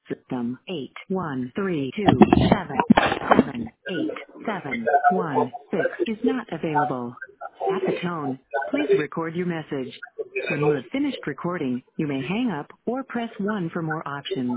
System 8132778716 is not available. At the tone, please record your message. When you have finished recording, you may hang up or press 1 for more options.